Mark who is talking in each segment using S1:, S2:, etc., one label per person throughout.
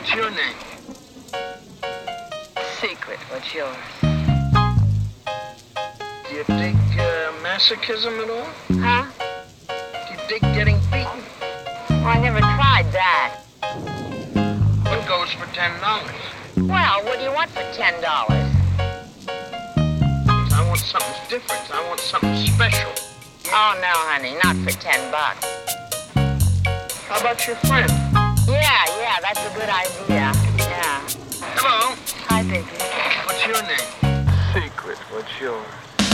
S1: What's your name?
S2: Secret. What's yours?
S1: Do you dig masochism at all?
S2: Huh?
S1: Do you dig getting beaten?
S2: Well, I never tried that.
S1: What goes for $10?
S2: Well, what do you want for $10?
S1: I want something different. I want something special.
S2: Oh, no, honey, not for $10.
S1: How about your friend?
S2: Yeah, that's a good idea. Yeah.
S1: Hello.
S2: Hi, baby.
S1: What's your name? Secret. What's yours?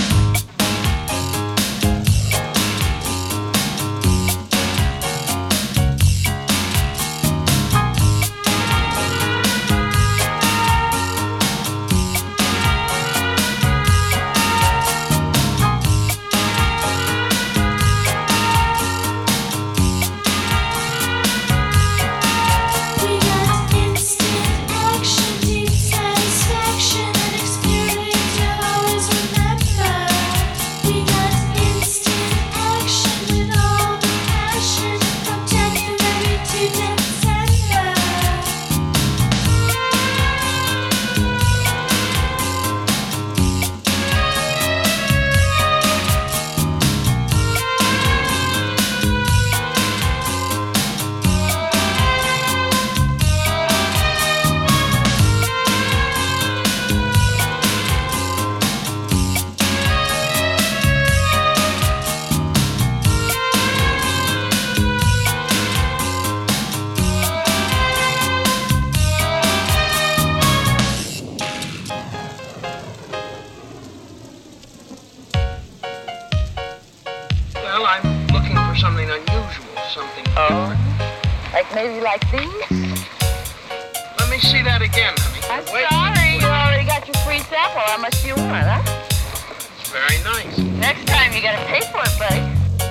S1: Well, I'm looking for something unusual, something different.
S2: Maybe like these?
S1: Let me see that again, honey.
S2: I'm
S1: Wait.
S2: sorry, you already got your free sample. How much do you want, huh?
S1: It's very nice.
S2: Next time you gotta pay for it, buddy.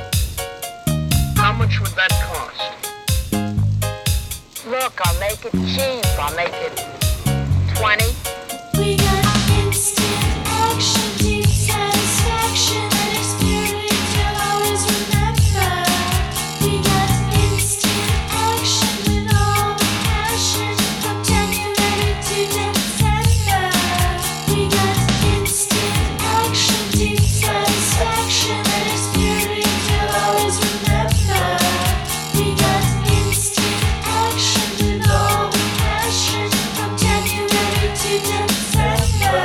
S1: How much would that cost?
S2: Look, I'll make it cheap. I'll make it 20.
S3: We got instant action, deep satisfaction, and experience you'll always remember. We got instant action with all the passion from January to December. We got instant action, deep satisfaction, and experience you'll always remember. We got instant action with all the passion from January to December.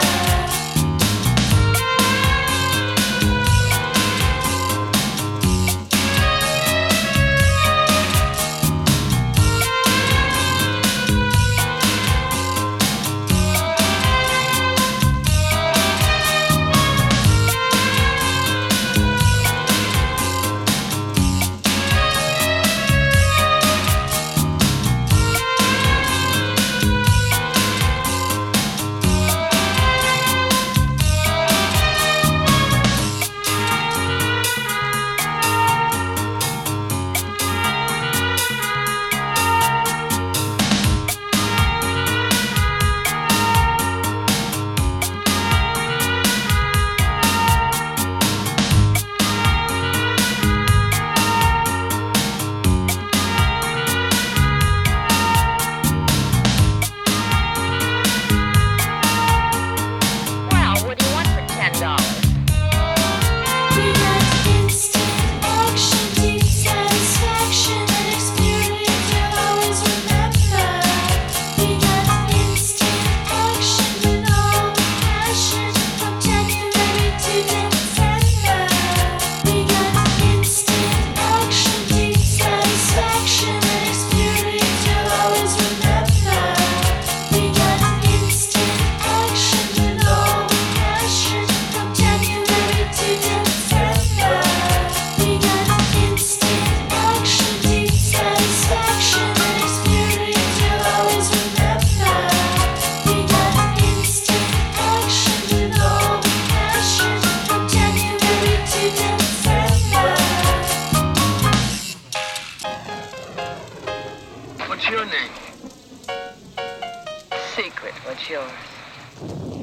S2: Well, what do you want for $10?
S3: We got instant action, deep satisfaction, and experience you'll always remember. We got instant action with all the passion from January to December. We got instant action, deep satisfaction, and experience you'll always remember. We got instant action with all the passion from January to December. We got instant action, deep satisfaction, and experience you'll always remember. We got instant action with all the passion from January to December.
S1: What's your name?
S2: Secret. What's yours?